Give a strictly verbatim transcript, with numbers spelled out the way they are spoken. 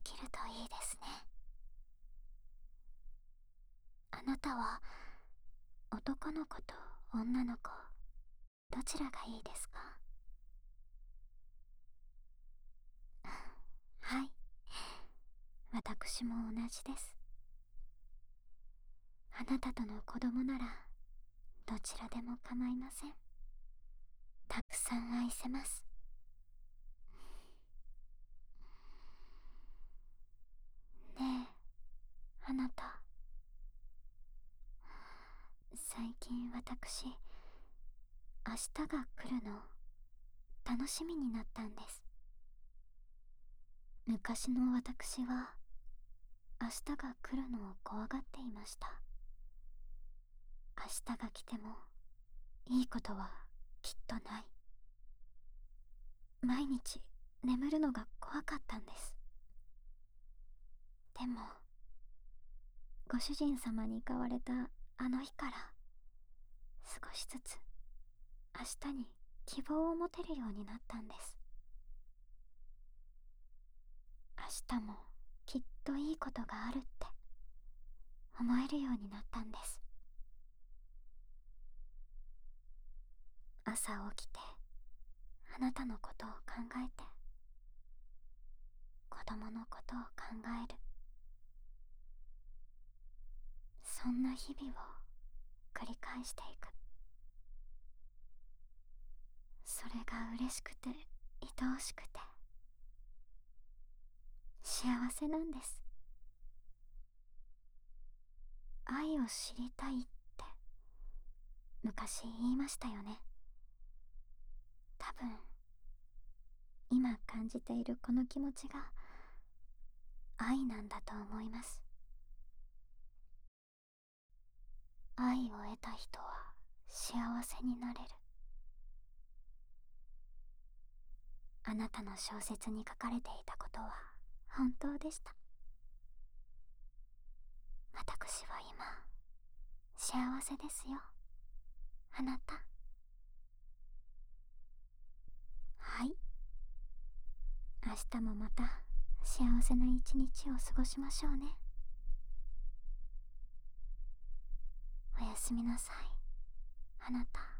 きるといいですね。あなたは男の子と女の子、どちらがいいですか？はい、私も同じです。あなたとの子供ならどちらでも構いません。たくさん愛せます。ねえ、あなた。最近私、明日が来るの楽しみになったんです。昔の私は明日が来るのを怖がっていました。明日が来てもいいことはきっとない。毎日眠るのが怖かったんです。でもご主人様に買われたあの日から少しずつ明日に希望を持てるようになったんです。明日もきっといいことがあるって思えるようになったんです。朝起きてあなたのことを考えて、子供のことを考える、そんな日々を繰り返していく。それが嬉しくて愛おしくて幸せなんです。愛を知りたいって昔言いましたよね。多分今感じているこの気持ちが愛なんだと思います。愛を得た人は幸せになれる。あなたの小説に書かれていたことは本当でした。私は今幸せですよ、あなた。はい、明日もまた幸せな一日を過ごしましょうね。おやすみなさい、あなた。